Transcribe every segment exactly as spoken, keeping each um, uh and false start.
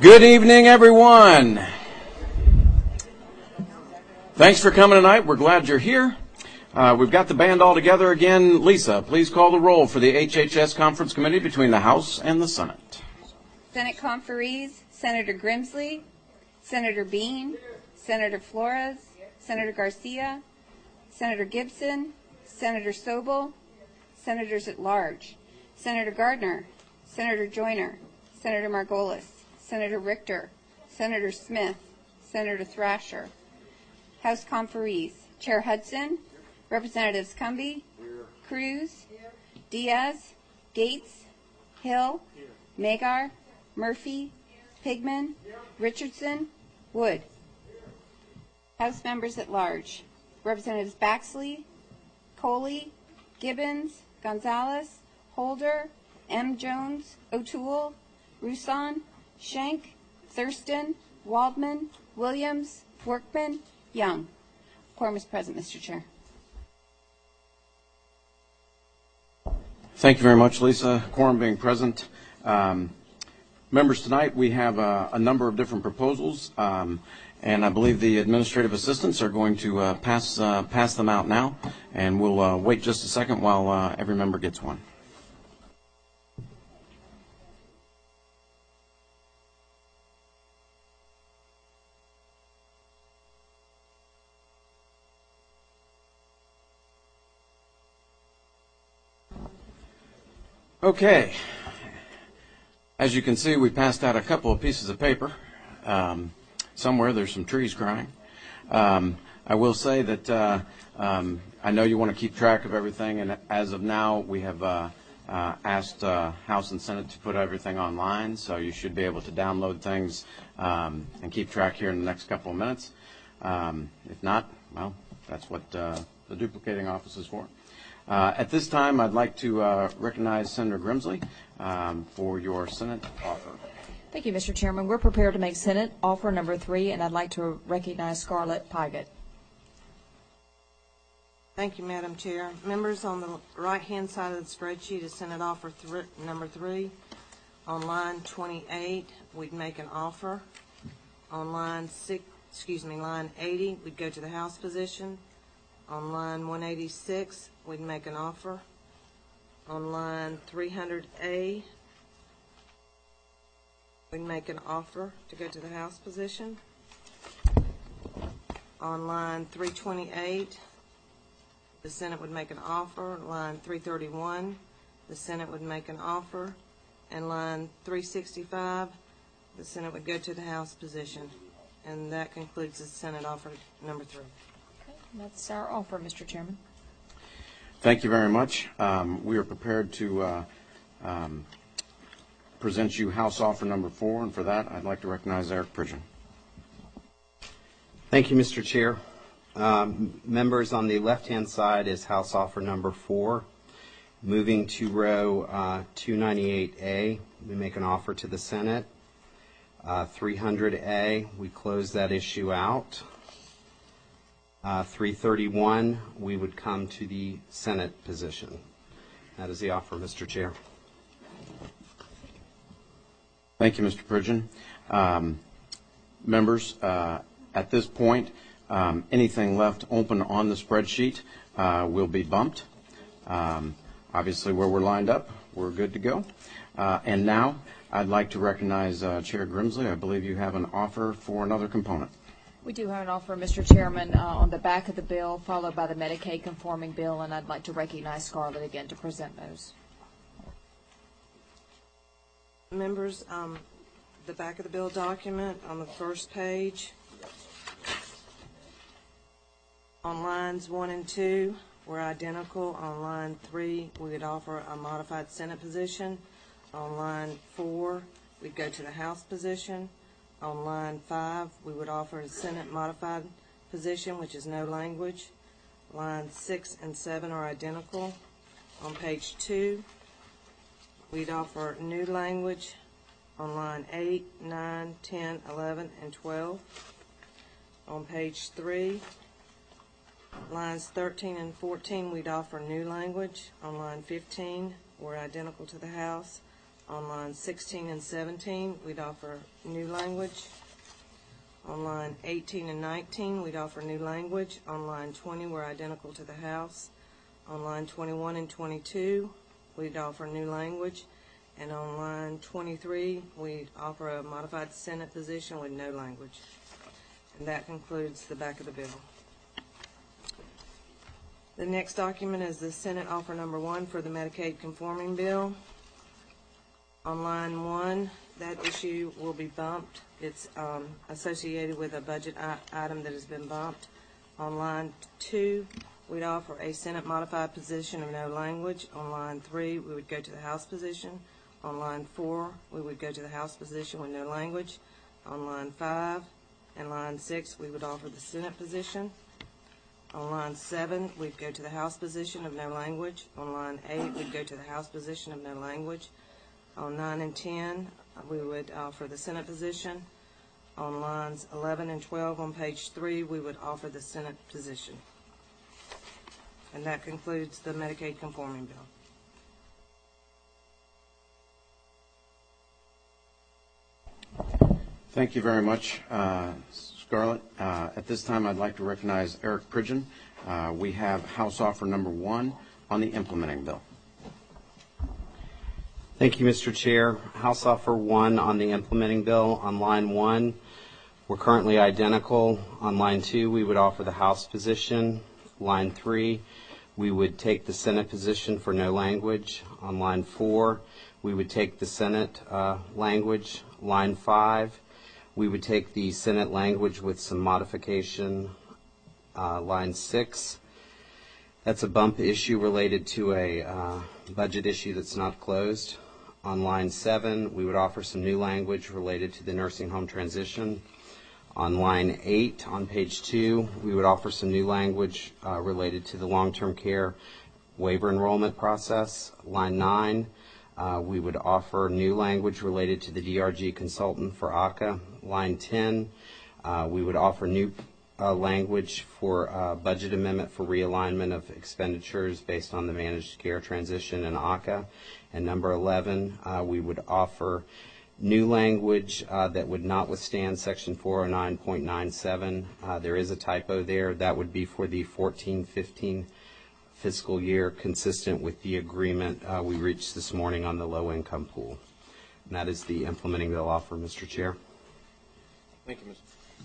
Good evening, everyone. Thanks for coming tonight. We're glad you're here. Uh, we've got the band all together again. Lisa, please call the roll for the H H S Conference Committee between the House and the Senate. Senate conferees, Senator Grimsley, Senator Bean, Senator Flores, Senator Garcia, Senator Gibson, Senator Sobel, Senators at large, Senator Gardner, Senator Joyner, Senator Margolis, Senator Richter, Senator Smith, Senator Thrasher. House conferees, Chair Hudson, Representatives Cumby, Cruz, Diaz, Gates, Hill, Magar, Murphy, Pigman, Richardson, Wood. House members at large, Representatives Baxley, Coley, Gibbons, Gonzalez, Holder, M. Jones, O'Toole, Rusan, Schenck, Thurston, Waldman, Williams, Workman, Young. Quorum is present, Mister Chair. Thank you very much, Lisa. Quorum being present. Um, members, tonight we have uh, a number of different proposals, um, and I believe the administrative assistants are going to uh, pass uh, pass them out now, and we'll uh, wait just a second while uh, every member gets one. Okay, as you can see, we passed out a couple of pieces of paper. Um, somewhere there's some trees crying. Um, I will say that uh, um, I know you want to keep track of everything, and as of now, we have uh, uh, asked uh, House and Senate to put everything online, so you should be able to download things um, and keep track here in the next couple of minutes. Um, if not, well, that's what uh, the duplicating office is for. Uh, at this time, I'd like to uh, recognize Senator Grimsley um, for your Senate offer. Thank you, Mister Chairman. We're prepared to make Senate offer number three, and I'd like to recognize Scarlett Pygott. Thank you, Madam Chair. Members, on the right-hand side of the spreadsheet is Senate offer th number three. On line twenty-eight, we'd make an offer. On line six, excuse me, line eighty, we'd go to the House position. On line one eighty-six, we'd make an offer. On line three hundred A, we'd make an offer to go to the House position. On line three twenty-eight, the Senate would make an offer. Line three thirty-one, the Senate would make an offer. And line three sixty-five, the Senate would go to the House position. And that concludes the Senate offer number three. That's our offer, Mister Chairman. Thank you very much. Um, we are prepared to uh, um, present you House offer number four, and for that, I'd like to recognize Eric Pridgeon. Thank you, Mister Chair. Um, members, on the left-hand side is House offer number four. Moving to row uh, two ninety-eight A, we make an offer to the Senate. Uh, three hundred A, we close that issue out. Uh, three thirty-one, we would come to the Senate position. That is the offer, Mister Chair. Thank you, Mister Pridgeon. Um, members, uh, at this point, um, anything left open on the spreadsheet uh, will be bumped. Um, obviously, where we're lined up, we're good to go. Uh, and now, I'd like to recognize uh, Chair Grimsley. I believe you have an offer for another component. We do have an offer, Mister Chairman, uh, on the back of the bill, followed by the Medicaid conforming bill, and I'd like to recognize Scarlett again to present those. Members, um, the back of the bill document on the first page, on lines one and two, we're identical. On line three, we would offer a modified Senate position. On line four, we'd go to the House position. On line five, we would offer a Senate modified position, which is no language. Lines six and seven are identical. On page two, we'd offer new language on line eight, nine, ten, eleven, and twelve. On page three, lines thirteen and fourteen, we'd offer new language. On line fifteen, we're identical to the House. On line sixteen and seventeen, we'd offer new language. On line eighteen and nineteen, we'd offer new language. On line twenty, we're identical to the House. On line twenty-one and twenty-two, we'd offer new language. And on line twenty-three, we'd offer a modified Senate position with no language. And that concludes the back of the bill. The next document is the Senate offer number one for the Medicaid conforming bill. On line one, that issue will be bumped. It's um, associated with a budget I- item that has been bumped. On line two, we'd offer a Senate modified position of no language. On line three, we would go to the House position. On line four, we would go to the House position with no language. On line five and line six, we would offer the Senate position. On line seven, we'd go to the House position of no language. On line eight, we'd go to the House position of no language. On nine and ten, we would offer the Senate position. On lines eleven and twelve on page three, we would offer the Senate position. And that concludes the Medicaid conforming bill. Thank you very much, uh, Scarlett. Uh, at this time, I'd like to recognize Eric Pridgeon. Uh, we have House offer number one on the implementing bill. Thank you, Mister Chair. House offer one on the implementing bill. On line one, we're currently identical. On line two, we would offer the House position. Line three, we would take the Senate position for no language. On line four, we would take the Senate uh, language. Line five, we would take the Senate language with some modification. Uh, line six, that's a bump issue related to a uh, budget issue that's not closed. On line seven, we would offer some new language related to the nursing home transition. On line eight, on page two, we would offer some new language uh, related to the long-term care waiver enrollment process. Line nine, uh, we would offer new language related to the D R G consultant for A C A. Line ten, uh, we would offer new uh, language for uh, budget amendment for realignment of expenditures based on the managed care transition in A C A. And number eleven, uh, we would offer new language uh, that would not withstand section four oh nine point nine seven. Uh, there is a typo there. That would be for the fourteen fifteen fiscal year, consistent with the agreement uh, we reached this morning on the low-income pool. And that is the implementing bill offer, Mister Chair. Thank you, Mister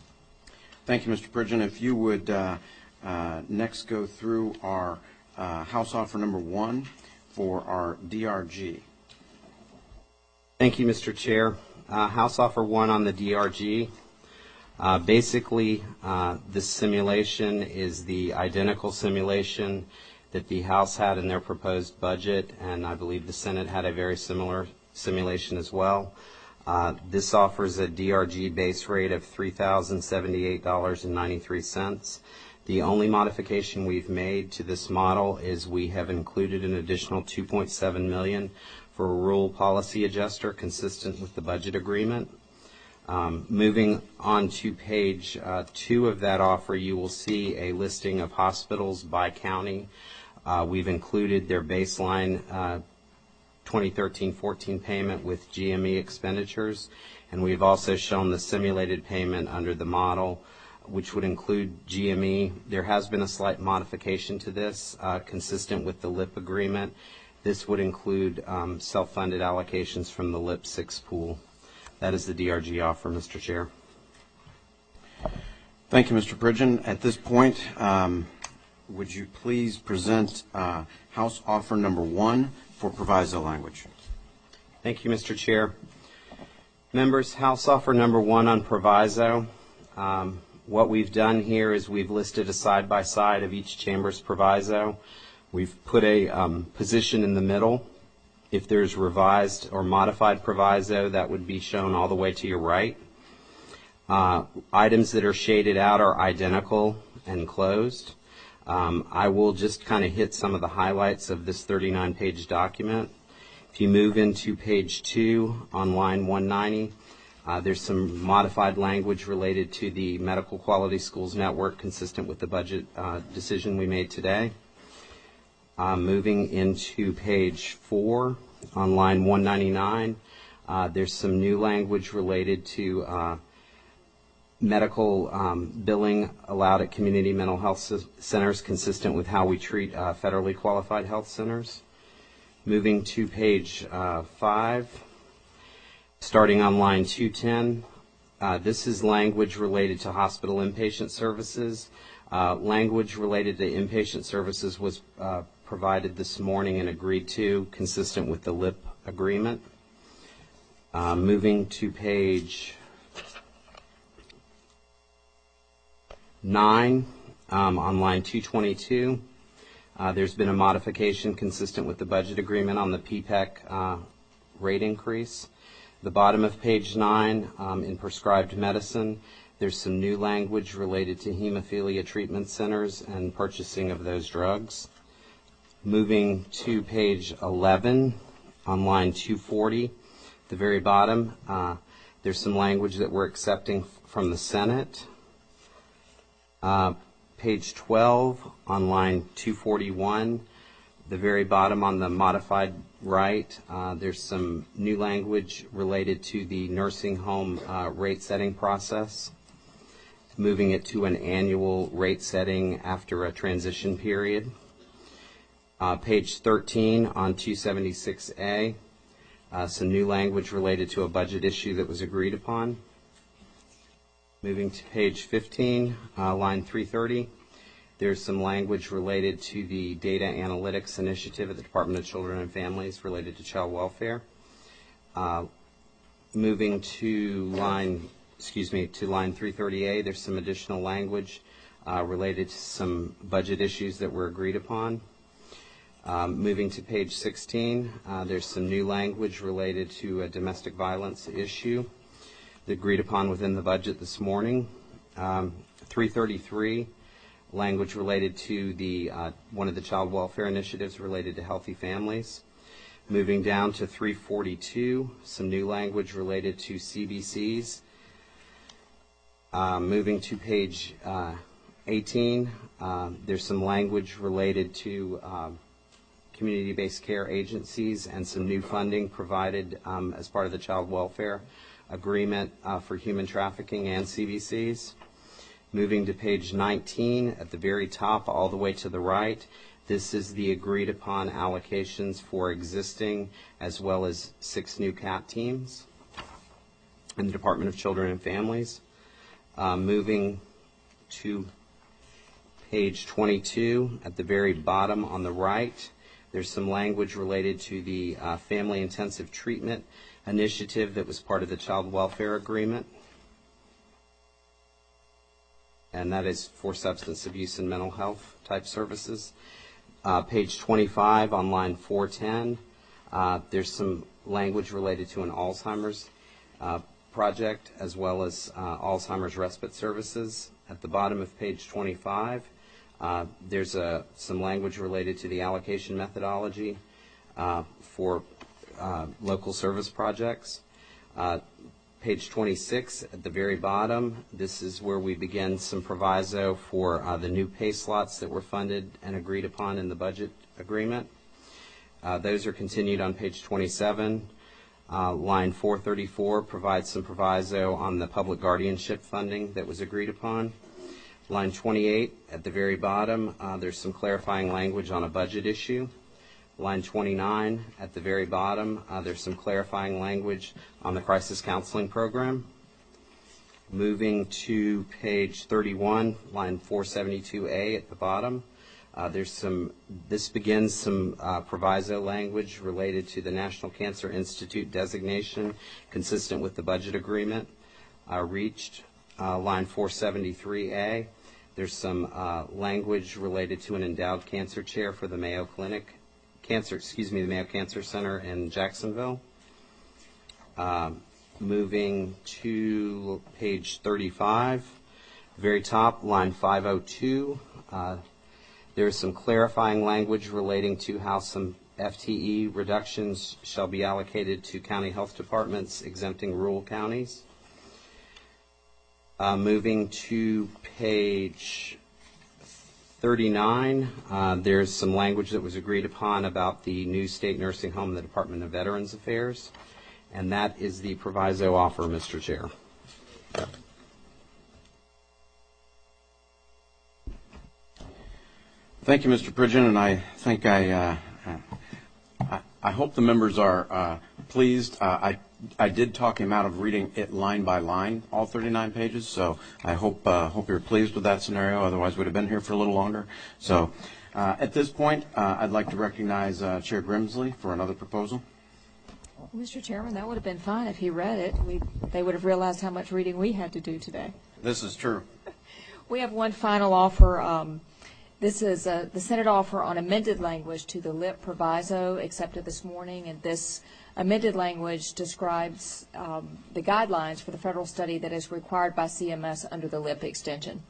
Thank you, Mister Pridgeon. If you would uh, uh, next go through our uh, House offer number one for our D R G. Thank you, Mister Chair. Uh, House offer one on the D R G. Uh, basically, uh, this simulation is the identical simulation that the House had in their proposed budget, and I believe the Senate had a very similar simulation as well. Uh, this offers a D R G base rate of three thousand seventy-eight dollars and ninety-three cents. The only modification we've made to this model is we have included an additional two point seven million dollars for a rural policy adjuster consistent with the budget agreement. Um, moving on to page uh, two of that offer, you will see a listing of hospitals by county. Uh, we've included their baseline uh, twenty thirteen fourteen payment with G M E expenditures, and we've also shown the simulated payment under the model, which would include G M E. There has been a slight modification to this, uh, consistent with the L I P agreement. This would include um, self-funded allocations from the L I P six pool. That is the D R G offer, Mister Chair. Thank you, Mister Pridgeon. At this point, um, would you please present uh, House offer number one for proviso language? Thank you, Mister Chair. Members, House offer number one on proviso. Um, what we've done here is we've listed a side-by-side of each chamber's proviso. We've put a um, position in the middle. If there's revised or modified proviso, that would be shown all the way to your right. Uh, items that are shaded out are identical and closed. Um, I will just kind of hit some of the highlights of this thirty-nine page document. If you move into page two on line one ninety, uh, there's some modified language related to the Medical Quality Schools Network consistent with the budget uh, decision we made today. Uh, moving into page four, On line one ninety-nine, uh, there's some new language related to uh, medical um, billing allowed at community mental health c- centers, consistent with how we treat uh, federally qualified health centers. Moving to page uh, five, starting on line two ten, uh, this is language related to hospital inpatient services. Uh, language related to inpatient services was uh, provided this morning and agreed to, consistent with the L I P agreement. Uh, moving to page nine, um, on line two twenty-two, uh, there's been a modification consistent with the budget agreement on the P PEC uh, rate increase. The bottom of page nine, um, in prescribed medicine, there's some new language related to hemophilia treatment centers and purchasing of those drugs. Moving to page eleven, on line two forty, the very bottom, uh, there's some language that we're accepting f- from the Senate. Uh, page twelve, on line two forty-one, the very bottom on the modified right, uh, there's some new language related to the nursing home uh, rate setting process, moving it to an annual rate setting after a transition period. Uh, page thirteen on two seventy-six A, uh, some new language related to a budget issue that was agreed upon. Moving to page fifteen, uh, line three thirty, there's some language related to the data analytics initiative at the Department of Children and Families related to child welfare. Uh, moving to line, excuse me, to line three thirty A, there's some additional language uh, related to some budget issues that were agreed upon. Um, moving to page sixteen, uh, there's some new language related to a domestic violence issue agreed upon within the budget this morning. Um, three thirty-three, language related to the uh, one of the child welfare initiatives related to healthy families. Moving down to three forty-two, some new language related to C B Cs. Uh, moving to page uh, eighteen, uh, there's some language related to uh, community-based care agencies and some new funding provided um, as part of the child welfare agreement uh, for human trafficking and C B Cs. Moving to page nineteen, at the very top, all the way to the right, this is the agreed upon allocations for existing as well as six new C A T teams in the Department of Children and Families. Uh, moving to page twenty-two, at the very bottom on the right, there's some language related to the uh, Family Intensive Treatment Initiative that was part of the Child Welfare Agreement, and that is for substance abuse and mental health type services. Uh, page twenty-five on line four ten, uh, there's some language related to an Alzheimer's uh, project as well as uh, Alzheimer's respite services. At the bottom of page twenty-five, uh, there's a, some language related to the allocation methodology uh, for uh, local service projects. Uh, Page twenty-six, at the very bottom, this is where we begin some proviso for uh, the new pay slots that were funded and agreed upon in the budget agreement. Uh, those are continued on page twenty-seven. Uh, line four thirty-four provides some proviso on the public guardianship funding that was agreed upon. Line twenty-eight, at the very bottom, uh, there's some clarifying language on a budget issue. Line twenty-nine, at the very bottom, uh, there's some clarifying language on the crisis counseling program. Moving to page thirty-one, line four seventy-two A at the bottom, uh, there's some, this begins some uh, proviso language related to the National Cancer Institute designation consistent with the budget agreement uh, reached. Uh, line four seventy-three A, there's some uh, language related to an endowed cancer chair for the Mayo Clinic Cancer, excuse me, the Mayo Cancer Center in Jacksonville. Uh, moving to page thirty-five, very top, line five oh two, uh, there's some clarifying language relating to how some F T E reductions shall be allocated to county health departments exempting rural counties. Uh, moving to page thirty-nine, uh, there's some language that was agreed upon about the new state nursing home in the Department of Veterans Affairs, and that is the proviso offer, Mister Chair. Thank you, Mister Pridgeon, and I think I, uh, I, I hope the members are uh, pleased. Uh, I, I did talk him out of reading it line by line, all thirty-nine pages, so I hope, uh, hope you're pleased with that scenario. Otherwise, we'd have been here for a little longer. So, uh, at this point, uh, I'd like to recognize uh, Chair Grimsley for another proposal. Mister Chairman, that would have been fine if he read it. We, they would have realized how much reading we had to do today. This is true. We have one final offer. Um, This is uh, the Senate offer on amended language to the L I P proviso accepted this morning, and this amended language describes um, the guidelines for the federal study that is required by C M S under the L I P extension.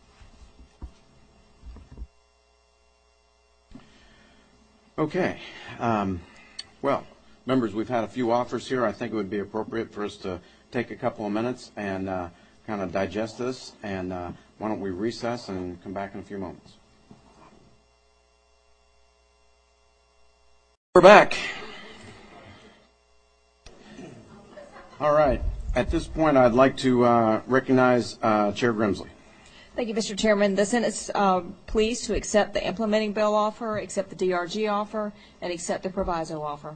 Okay. Um, well, members, we've had a few offers here. I think it would be appropriate for us to take a couple of minutes and uh, kind of digest this, and uh, why don't we recess and come back in a few moments. We're back. All right. At this point, I'd like to uh, recognize uh, Chair Grimsley. Thank you, Mister Chairman. The Senate is uh, pleased to accept the implementing bill offer, accept the D R G offer, and accept the proviso offer.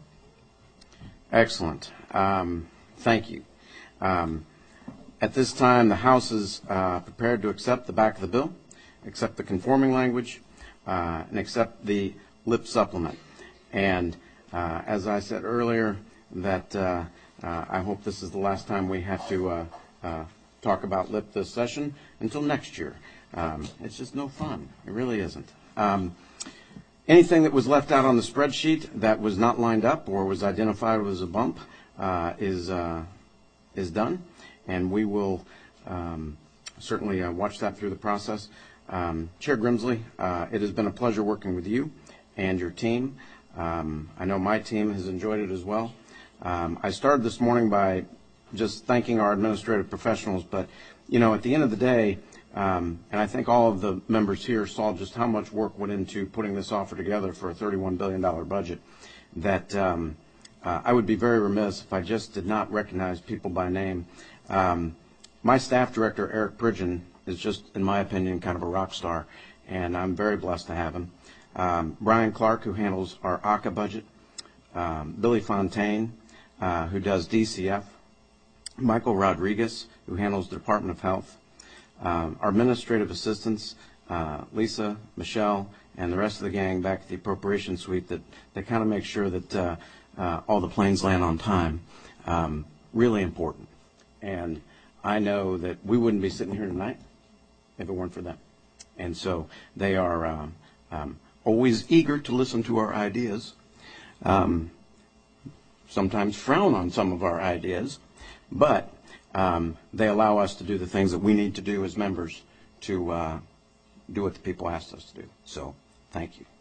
Excellent. Um, thank you. Um, at this time, the House is uh, prepared to accept the back of the bill, accept the conforming language, uh, and accept the L I P supplement. And uh, as I said earlier, that uh, uh, I hope this is the last time we have to uh, uh, talk about L I P this session until next year. Um, it's just no fun. It really isn't. Um, anything that was left out on the spreadsheet that was not lined up or was identified as a bump uh, is uh, is done, and we will um, certainly uh, watch that through the process. Um, Chair Grimsley, uh, it has been a pleasure working with you and your team. Um, I know my team has enjoyed it as well. Um, I started this morning by just thanking our administrative professionals, but, you know, at the end of the day, um, and I think all of the members here saw just how much work went into putting this offer together for a thirty-one billion dollars budget, that um, uh, I would be very remiss if I just did not recognize people by name. Um, my staff director, Eric Pridgeon, is just, in my opinion, kind of a rock star, and I'm very blessed to have him. Um, Brian Clark, who handles our A C A budget, um, Billy Fontaine, uh, who does D C F, Michael Rodriguez, who handles the Department of Health, um, our administrative assistants, uh, Lisa, Michelle, and the rest of the gang back at the Appropriation Suite that, that kind of make sure that uh, uh, all the planes land on time. Um, really important. And I know that we wouldn't be sitting here tonight if it weren't for them. And so they are um, um, always eager to listen to our ideas, um, sometimes frown on some of our ideas, but um, they allow us to do the things that we need to do as members to uh, do what the people asked us to do. So thank you.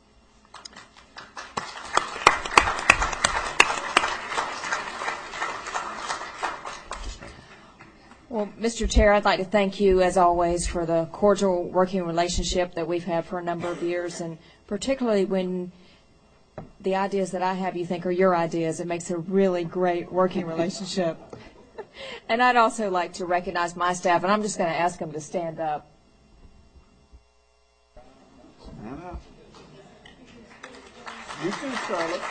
Well, Mister Chair, I'd like to thank you, as always, for the cordial working relationship that we've had for a number of years, and particularly when the ideas that I have you think are your ideas. It makes a really great working relationship. And I'd also like to recognize my staff, and I'm just going to ask them to stand up. Stand up. You too, Charlotte.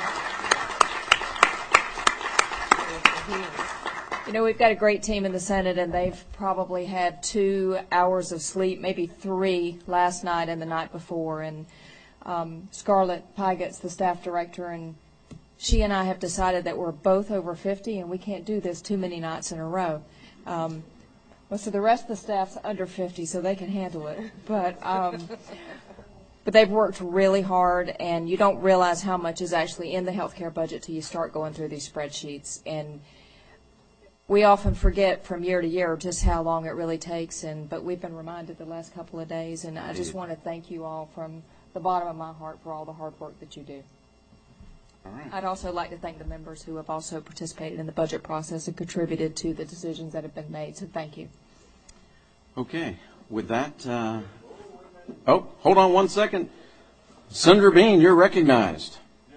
You know, we've got a great team in the Senate, and they've probably had two hours of sleep, maybe three last night and the night before. And um, Scarlett Pygott's the staff director, and she and I have decided that we're both over fifty, and we can't do this too many nights in a row. Um, well, so the rest of the staff's under fifty, so they can handle it. But um, but they've worked really hard, and you don't realize how much is actually in the healthcare budget till you start going through these spreadsheets. And we often forget from year to year just how long it really takes, and but we've been reminded the last couple of days, and I just want to thank you all from the bottom of my heart for all the hard work that you do. All right. I'd also like to thank the members who have also participated in the budget process and contributed to the decisions that have been made, so thank you. Okay. With that, uh, Oh, hold on one second. Senator Bean, you're recognized.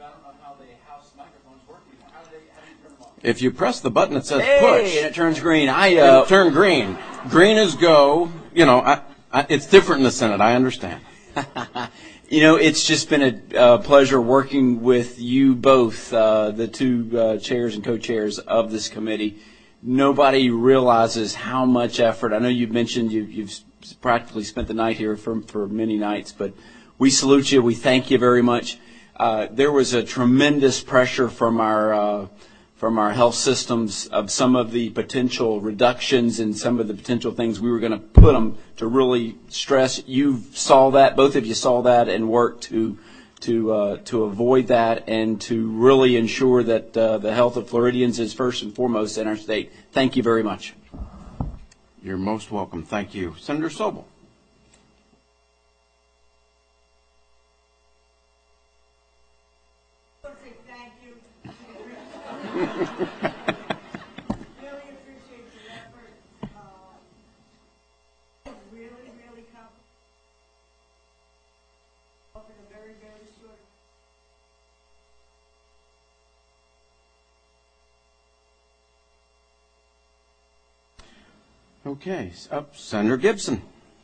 If you press the button that says Hey, push, and it turns green. I uh, it'll turn green. Green is go. You know, I, I, it's different in the Senate. I understand. You know, it's just been a uh, pleasure working with you both, uh, the two uh, chairs and co-chairs of this committee. Nobody realizes how much effort. I know you've mentioned you, you've practically spent the night here for, for many nights, but we salute you. We thank you very much. Uh, there was a tremendous pressure from our uh, from our health systems of some of the potential reductions and some of the potential things we were going to put them to really stress. You saw that, both of you saw that, and worked to to uh, to avoid that and to really ensure that uh, the health of Floridians is first and foremost in our state. Thank you very much. You're most welcome. Thank you. Senator Sobel. Really appreciate your effort. Uh, really, really complicated. In a very, very short. Okay. Uh, Senator Gibson.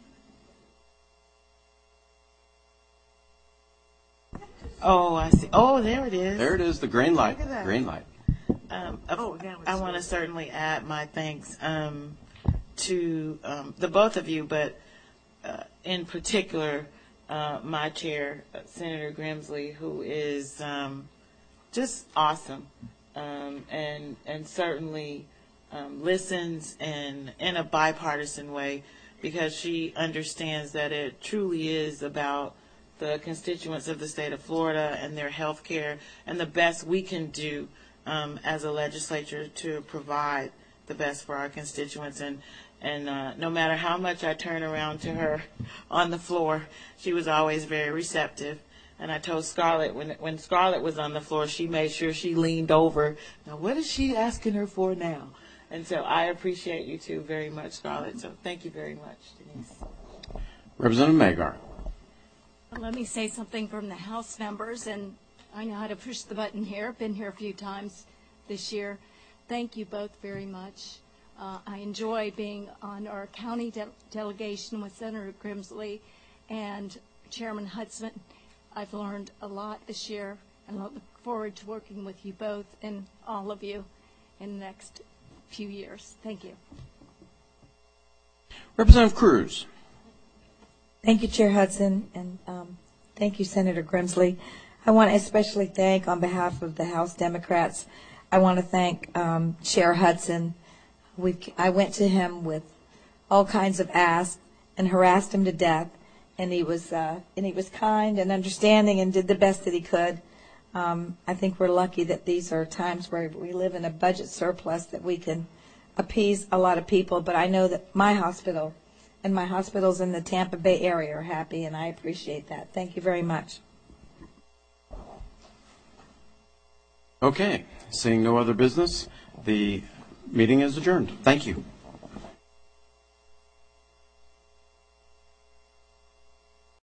Oh, I see. Oh, there it is. There it is, the green light. Look at that. Green light. Um, oh, I want to certainly add my thanks um, to um, the both of you, but uh, in particular, uh, my chair, uh, Senator Grimsley, who is um, just awesome um, and and certainly um, listens and in a bipartisan way, because she understands that it truly is about the constituents of the state of Florida and their health care and the best we can do um, as a legislature to provide the best for our constituents. And, and uh, no matter how much I turn around to her on the floor, she was always very receptive. And I told Scarlett, when when Scarlett was on the floor, she made sure she leaned over. Now, what is she asking her for now? And so I appreciate you two very much, Scarlett. So thank you very much, Denise. Representative Magar. Let me say something from the House members, and I know how to push the button here. I've been here a few times this year. Thank you both very much. Uh, I enjoy being on our county de- delegation with Senator Grimsley and Chairman Hudson. I've learned a lot this year, and I look forward to working with you both and all of you in the next few years. Thank you. Representative Cruz. Thank you, Chair Hudson, and um, thank you, Senator Grimsley. I want to especially thank, on behalf of the House Democrats, I want to thank um, Chair Hudson. We, I went to him with all kinds of asks and harassed him to death, and he was uh, and he was kind and understanding and did the best that he could. Um, I think we're lucky that these are times where we live in a budget surplus that we can appease a lot of people, but I know that my hospital and my hospitals in the Tampa Bay area are happy, and I appreciate that. Thank you very much. Okay. Seeing no other business, the meeting is adjourned. Thank you.